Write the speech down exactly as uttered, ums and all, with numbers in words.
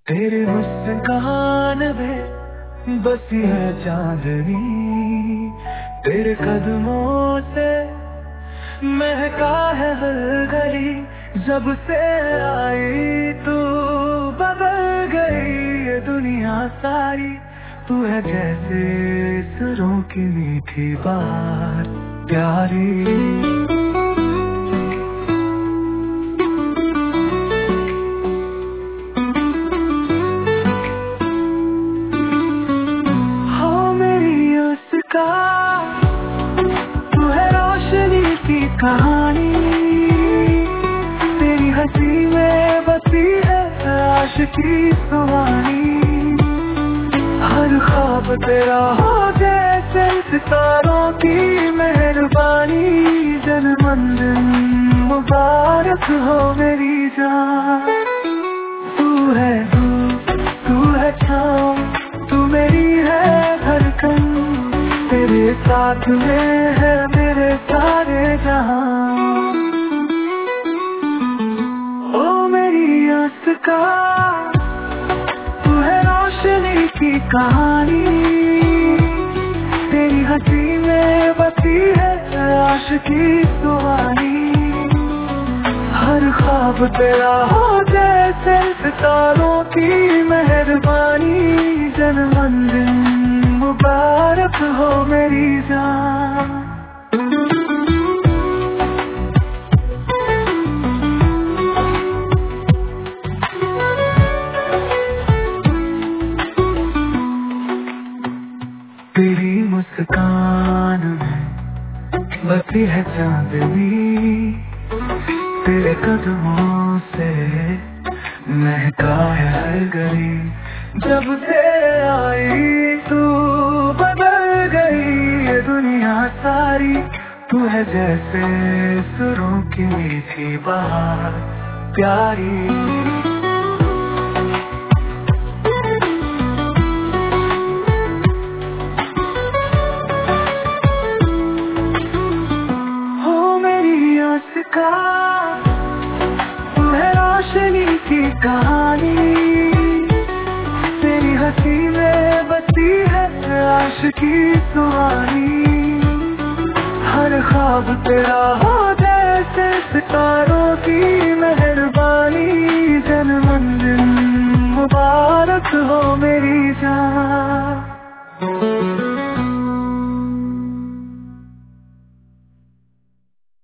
तेरे मुस्कान में बसी है चांदनी, तेरे कदमों से महका है हर गली। जब से आई तू बदल गई ये दुनिया सारी। तू है जैसे सुरों की मीठी बात प्यारी। तू है रोशनी की कहानी, तेरी हंसी में बसी है आशिकी सुहानी। हर ख्वाब तेरा हो जैसे सितारों की मेहरबानी। जन्मदिन मुबारक हो मेरी जान। तू है तू तू है छाँव, तू मेरी है धड़कन। तेरे साथ में है मेरे सारे जहां। ओ मेरी आस्था, तू है रोशनी की कहानी। तेरी हंसी में बसी है आशिकी सुहानी। हर ख्वाब तेरा हो जैसे सितारों की मेहरबानी। जन्मदिन मुबारक हो मेरी जान। तेरी मुस्कान में बसी है चांदनी, तेरे कदमों से महका है हर गली। जब से आई तू बदल गई ये दुनिया सारी। तू है जैसे सुरों की मीठी बात प्यारी। हो मेरी आशिका, तू है रोशनी की कहानी। तेरी हंसी में बसी है आशिकी सुहानी। हर ख्वाब तेरा हो जैसे सितारों